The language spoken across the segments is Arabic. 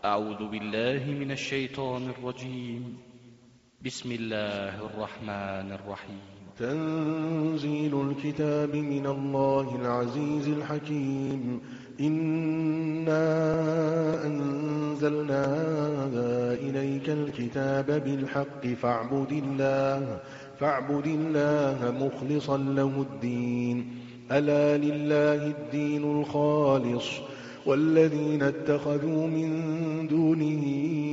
أعوذ بالله من الشيطان الرجيم. بسم الله الرحمن الرحيم. تنزيل الكتاب من الله العزيز الحكيم. إنا أنزلنا إليك الكتاب بالحق فاعبد الله مخلصا له الدين. ألا لله الدين الخالص والذين اتخذوا من دونه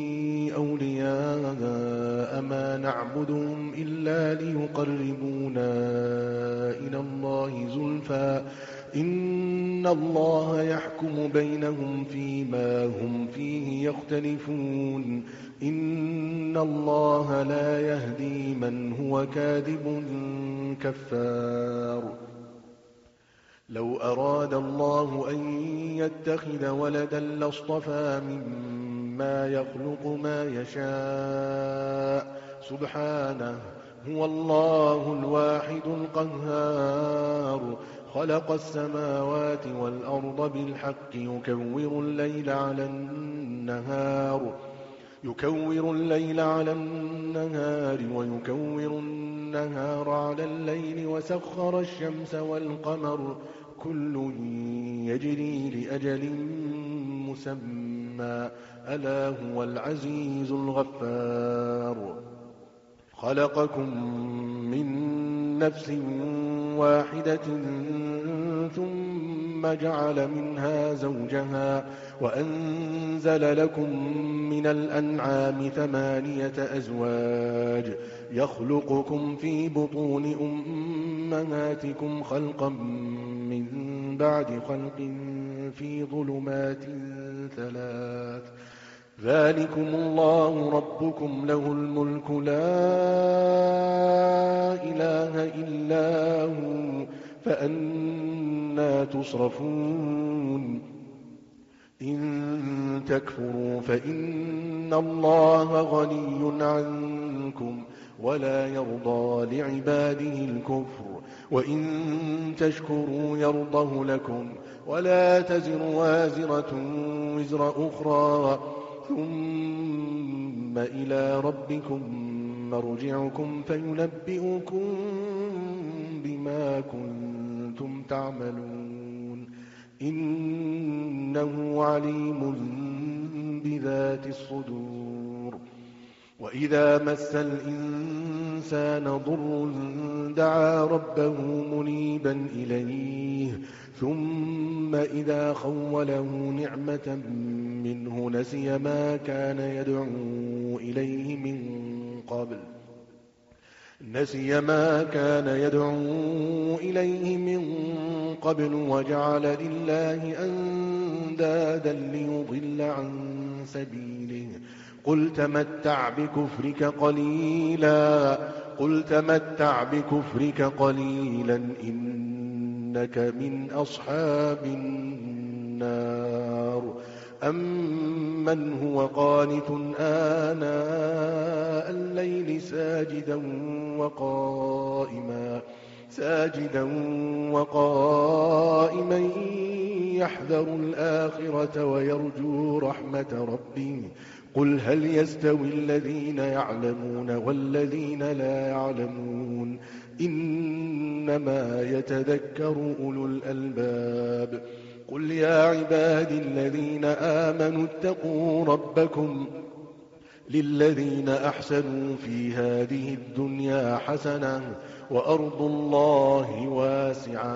أولياء ما نعبدهم إلا ليقربونا إلى الله زلفى إن الله يحكم بينهم فيما هم فيه يختلفون. إن الله لا يهدي من هو كاذب كفار. لو أراد الله أن يتخذ ولدا لاصطفى مما يخلق ما يشاء سبحانه هو الله الواحد القهار. خلق السماوات والأرض بالحق يكور الليل على النهار ويكور النهار على الليل وسخر الشمس والقمر كل يجري لأجل مسمى ألا هو العزيز الغفار. خلقكم من نفس واحدة ثم جعل منها زوجها وأنزل لكم من الأنعام 8 أزواج يخلقكم في بطون أمهاتكم خلقا من بعد خلق في ظلمات 3 ذلكم الله ربكم له الملك لا إله إلا هو فأنى تصرفون. إن تكفروا فإن الله غني عنكم ولا يرضى لعباده الكفر وإن تشكروا يرضه لكم ولا تزر وازرة وزر أخرى ثم إلى ربكم مرجعكم فينبئكم بما كنتم تعملون. إنه عليم بذات الصدور. وإذا مس الإنسان ضر دعا ربه منيبا إليه ثم إذا خوله نعمة منه نسي ما كان يدعو إليه من قبل وجعل لله أندادا ليضل عن سبيله. قل تمتع بكفرك قليلا إنك من أصحاب النار. أمن هو قانت آناء الليل ساجدا وقائما يحذر الآخرة ويرجو رحمة ربه. قل هل يستوي الذين يعلمون والذين لا يعلمون إنما يتذكر أولو الألباب. قل يا عبادي الذين آمنوا اتقوا ربكم للذين أحسنوا في هذه الدنيا حسنة وأرض الله واسعة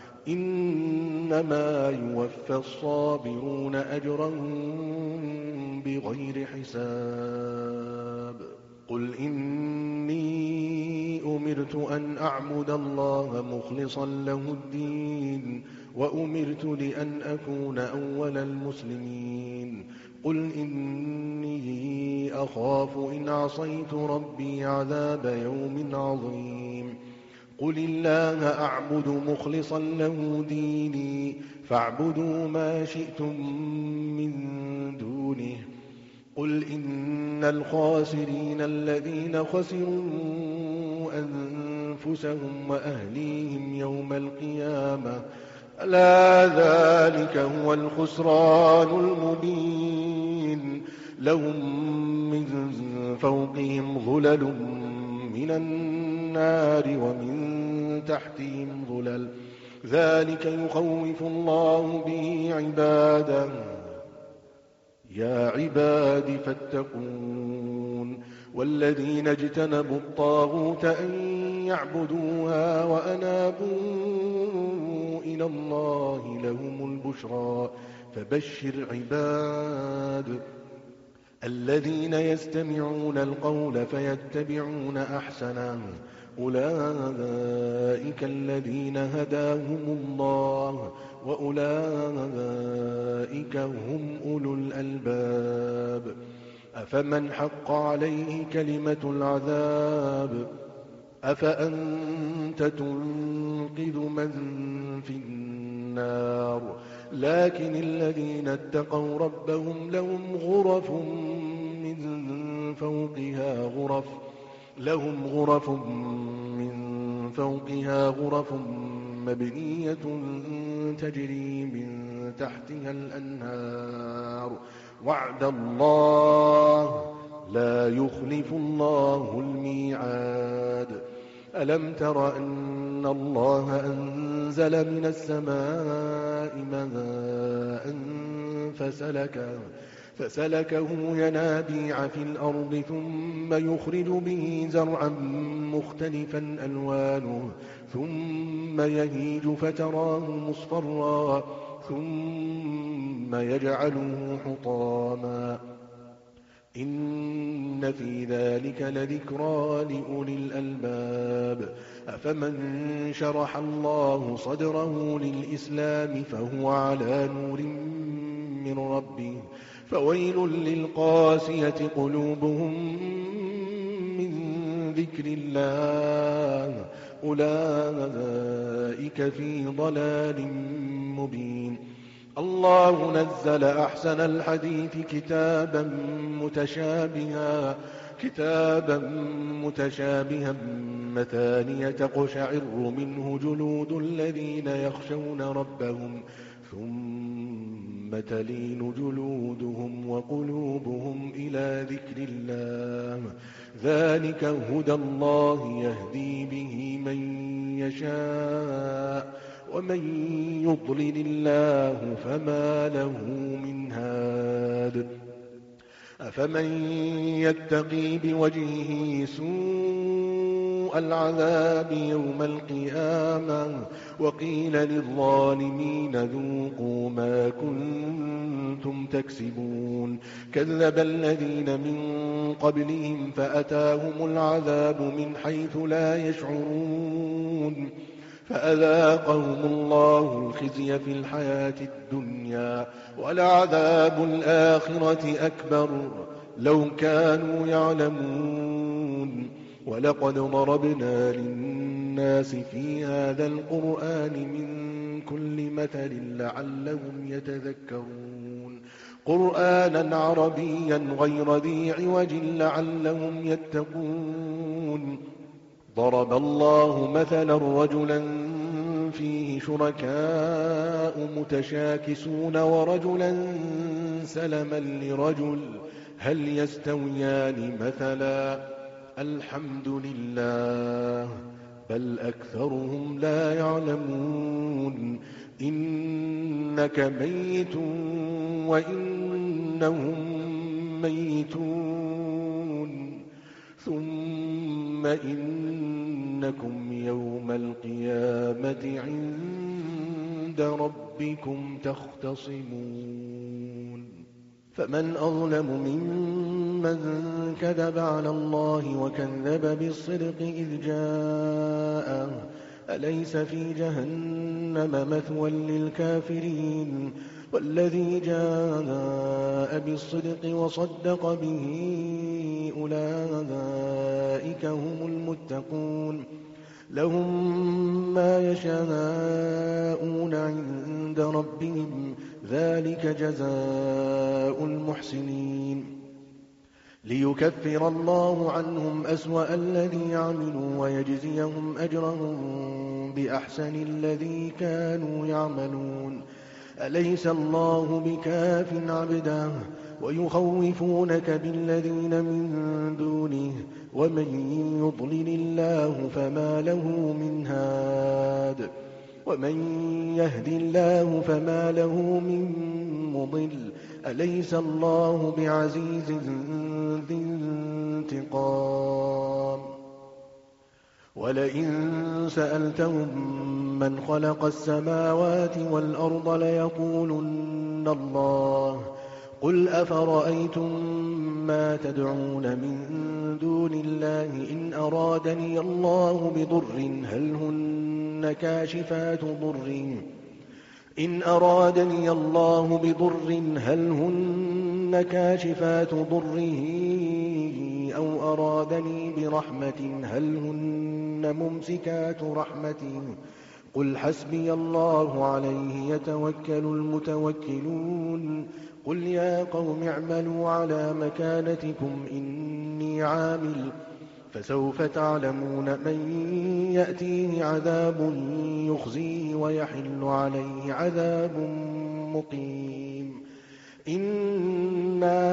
إنما يوفى الصابرون أجرهم بغير حساب. قل إني أمرت أن أعبد الله مخلصا له الدين وأمرت لأن أكون أول المسلمين. قل إني أخاف إن عصيت ربي عذاب يوم عظيم. قل الله أعبد مخلصا له ديني فاعبدوا ما شئتم من دونه. قل إن الخاسرين الذين خسروا أنفسهم وأهليهم يوم القيامة ألا ذلك هو الخسران المبين. لهم من فوقهم ظلل من النار ومن تحتهم ظلل، ذلك يخوف الله به عباده. يا عباد فاتقون. والذين اجتنبوا الطاغوت أن يعبدوها وأنابوا إلى الله لهم البشرى. فبشر عباد الذين يستمعون القول فيتبعون أحسنه، أولئك الذين هداهم الله وأولئك هم أولو الألباب. أفمن حق عليه كلمة العذاب أفأنت تنقذ من في النار. لكن الذين اتقوا ربهم لهم غرف من فوقها غرف مبنية تجري من تحتها الأنهار. وعد الله لا يخلف الله الميعاد. ألم تر أن الله أنزل من السماء ماء فسلكه ينابيع في الأرض ثم يخرج به زرعا مختلفا ألوانه ثم يهيج فتراه مصفرا ثم يجعله حطاما. إن في ذلك لذكرى لأولي الألباب. أفمن شرح الله صدره للإسلام فهو على نور من ربه فويل للقاسية قلوبهم من ذكر الله أولئك في ضلال مبين. الله نزل أحسن الحديث كتابا متشابها مثانية تقشعر منه جلود الذين يخشون ربهم ثم تلين جلودهم وقلوبهم إلى ذكر الله. ذلك هدى الله يهدي به من يشاء ومن يضلل الله فما له من هاد. أفمن يتقي بوجهه سوء العذاب يوم القيامة وقيل للظالمين ذوقوا ما كنتم تكسبون. كذب الذين من قبلهم فأتاهم العذاب من حيث لا يشعرون فأذاقهم الله الخزي في الحياة الدنيا ولعذاب الآخرة أكبر لو كانوا يعلمون. ولقد ضربنا للناس في هذا القرآن من كل مثل لعلهم يتذكرون. قرآنا عربيا غير ذي عوج لعلهم يتقون. ضرب الله مثلا رجلا فيه شركاء متشاكسون ورجلا سلما لرجل هل يستويان مثلا الحمد لله بل أكثرهم لا يعلمون. إنك ميت وإنهم ميتون ثم إنكم يوم القيامة عند ربكم تختصمون. فمن أظلم ممن كذب على الله وكذب بالصدق إذ جاءه أليس في جهنم مثوى للكافرين. والذي جاء بالصدق وصدق به أولئك هم المتقون. لهم ما يشاءون عند ربهم ذلك جزاء المحسنين. ليكفر الله عنهم أسوأ الذي عملوا ويجزيهم أجرهم بأحسن الذي كانوا يعملون. أليس الله بكاف عبده ويخوفونك بالذين من دونه ومن يضلل الله فما له من هاد ومن يهد الله فما له من مضل. أليس الله بعزيز ذي انتقام. ولئن سألتهم من خلق السماوات والأرض ليقولن الله. قل أفرأيتم ما تدعون من دون الله إن أرادني الله بضر هل هن كاشفات ضره أو أرادني برحمة هل هن ممسكات رحمته. قل حسبي الله عليه يتوكل المتوكلون. قل يا قوم اعملوا على مكانتكم إني عامل فسوف تعلمون من يأتيه عذاب يخزيه ويحل عليه عذاب مقيم. إنا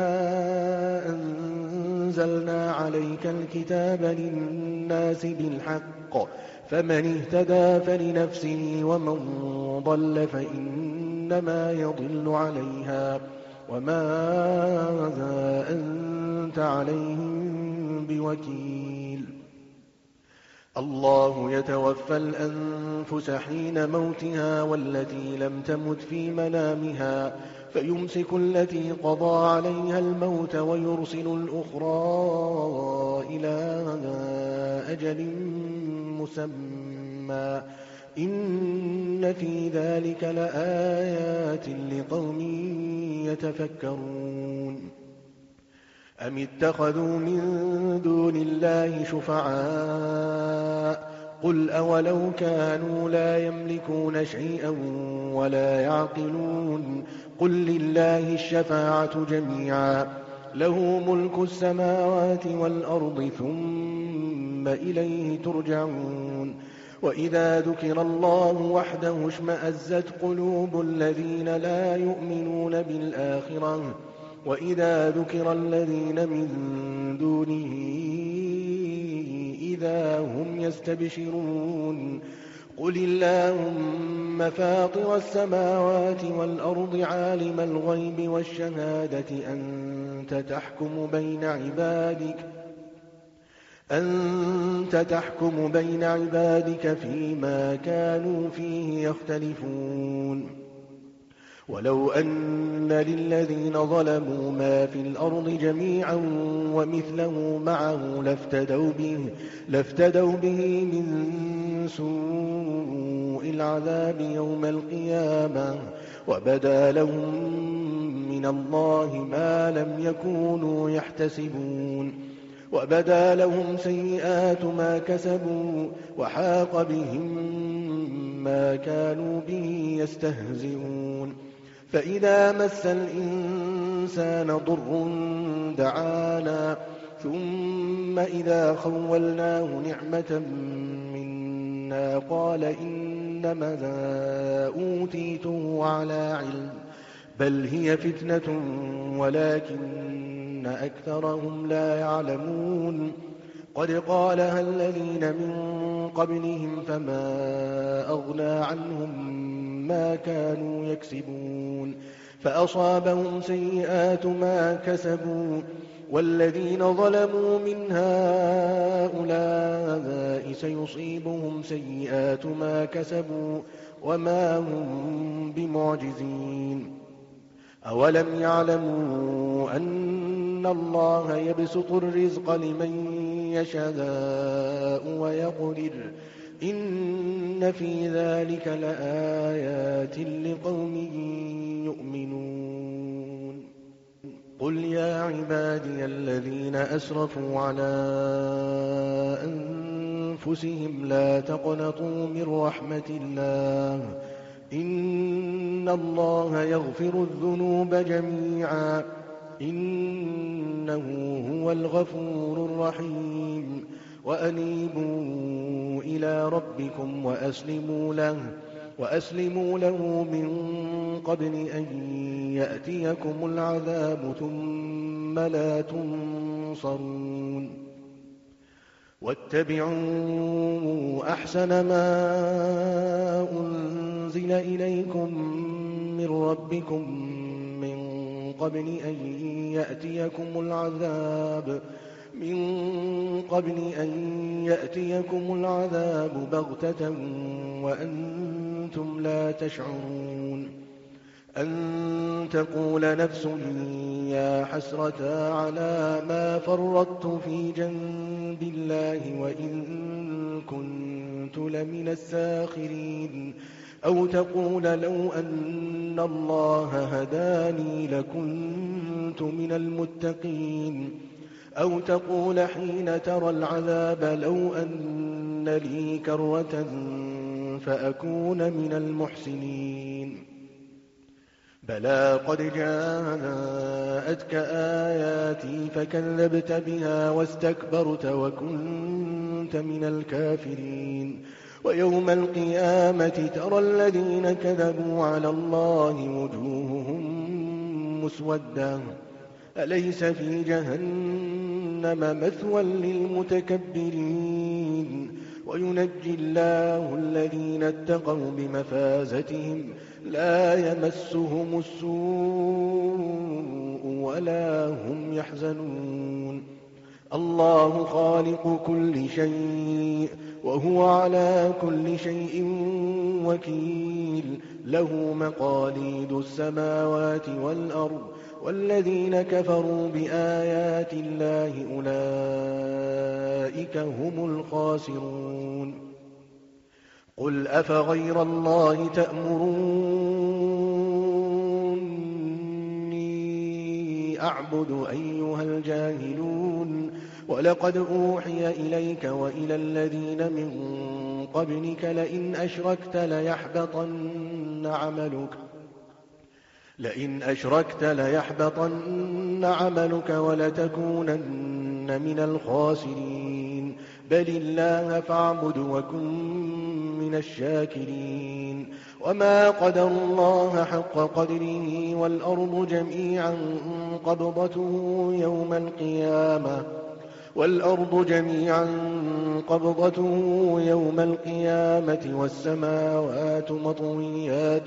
أنزلنا عليك الكتاب للناس بالحق فمن اهتدى فلنفسه ومن ضل فإنما يضل عليها وما أنت عليهم بوكيل. الله يتوفى الأنفس حين موتها والتي لم تمت في منامها فيمسك التي قضى عليها الموت ويرسل الأخرى إلى أجل مسمى. إن في ذلك لآيات لقوم يتفكرون. أم اتخذوا من دون الله شفعاء قل أولو كانوا لا يملكون شيئا ولا يعقلون. قل لله الشفاعة جميعا له ملك السماوات والأرض ثم إليه ترجعون. وإذا ذكر الله وحده اشمأزت قلوب الذين لا يؤمنون بالآخرة وإذا ذكر الذين من دونه إذا هم يستبشرون. قل اللهم فاطر السماوات والأرض عالم الغيب والشهادة أنت تحكم بين عبادك فيما كانوا فيه يختلفون. ولو أن للذين ظلموا ما في الأرض جميعا ومثله معه لافتدوا به من سوء العذاب يوم القيامة وبدا لهم من الله ما لم يكونوا يحتسبون. وبدا لهم سيئات ما كسبوا وحاق بهم ما كانوا به يستهزئون. فإذا مس الإنسان ضر دعانا ثم إذا خولناه نعمة منا قال إنما أوتيته على علم بل هي فتنة ولكن أكثرهم لا يعلمون. قد قالها الذين من قبلهم فما أغنى عنهم ما كانوا يكسبون فأصابهم سيئات ما كسبوا والذين ظلموا من هؤلاء سيصيبهم سيئات ما كسبوا وما هم بمعجزين. أولم يعلموا أن الله يبسط الرزق لمن يشاء ويقدر إن في ذلك لآيات لقوم يؤمنون. قل يا عبادي الذين أسرفوا على أنفسهم لا تقنطوا من رحمة الله إن الله يغفر الذنوب جميعا إنه هو الغفور الرحيم وأنيبوا إلى ربكم وأسلموا له من قبل أن يأتيكم العذاب ثم لا تنصرون واتبعوا أحسن ما أنزل إليكم من ربكم من قبل أن يأتيكم العذاب بغتة وأنتم لا تشعرون أن تقول نفس يا حسرة على ما فرطت في جنب الله وإن كنت لمن الساخرين أو تقول لو أن الله هداني لكنت من المتقين أو تقول حين ترى العذاب لو أن لي كرة فأكون من المحسنين بلى قد جاءتك آياتي فكذبت بها واستكبرت وكنت من الكافرين ويوم القيامة ترى الذين كذبوا على الله وجوههم مسودة أليس في جهنم مثوى للمتكبرين وينجي الله الذين اتقوا بمفازتهم لا يمسهم السوء ولا هم يحزنون الله خالق كل شيء وهو على كل شيء وكيل له مقاليد السماوات والأرض والذين كفروا بآيات الله أولئك هم الخاسرون قل أفغير الله تأمروني أعبد أيها الجاهلون ولقد أوحي إليك وإلى الذين من قبلك لئن أشركت ليحبطن عملك ولتكونن من الخاسرين بل الله فاعبد وكن من الشاكرين وما قدروا الله حق قدره والأرض جميعا قبضته يوم القيامة والسماوات مطويات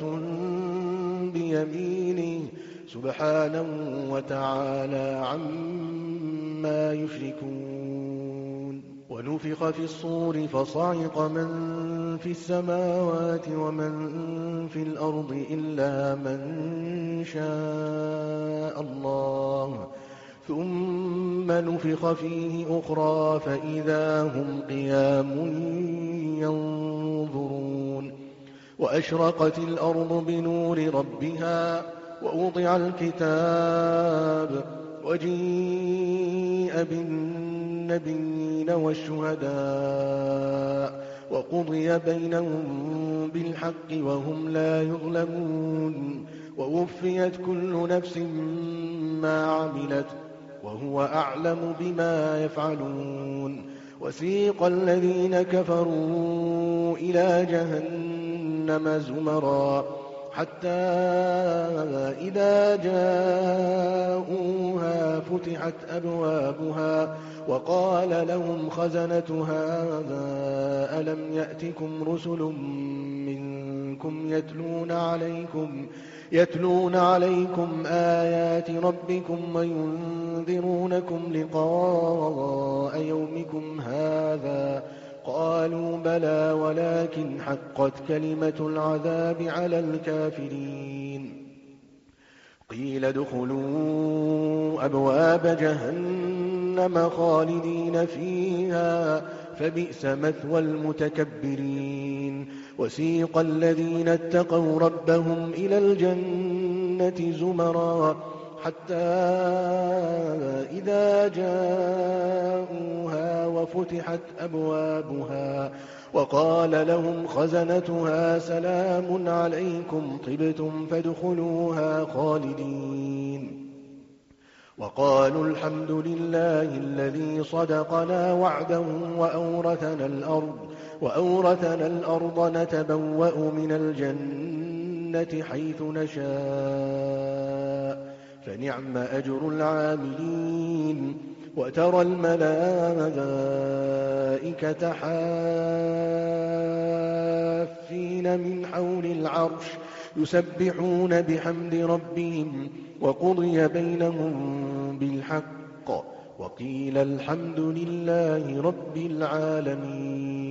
بيمينه سبحانه وتعالى عما يشركون ونفخ في الصور فصعق من في السماوات ومن في الأرض إلا من شاء الله ثم نفخ فيه أخرى فإذا هم قيام ينظرون وأشرقت الأرض بنور ربها ووضع الكتاب وجيء بالنبيين والشهداء وقضي بينهم بالحق وهم لا يظلمون ووفيت كل نفس ما عملت وهو أعلم بما يفعلون وسيق الذين كفروا إلى جهنم زمرا حتى إذا جاءوها فتحت أبوابها وقال لهم خزنتها ألم يأتكم رسل منكم يتلون عليكم آيات ربكم وينذرونكم لقاء يومكم هذا قالوا بلى ولكن حقت كلمة العذاب على الكافرين قيل ادخلوا أبواب جهنم خالدين فيها فبئس مثوى المتكبرين وسيق الذين اتقوا ربهم إلى الجنة زمرا حتى إذا جاءوها وفتحت أبوابها وقال لهم خزنتها سلام عليكم طبتم فادخلوها خالدين وقالوا الحمد لله الذي صدقنا وعده وأورثنا الأرض نتبوأ من الجنة حيث نشاء فنعم أجر العاملين وترى الملائكة حافين من حول العرش يسبحون بحمد ربهم وقضي بينهم بالحق وقيل الحمد لله رب العالمين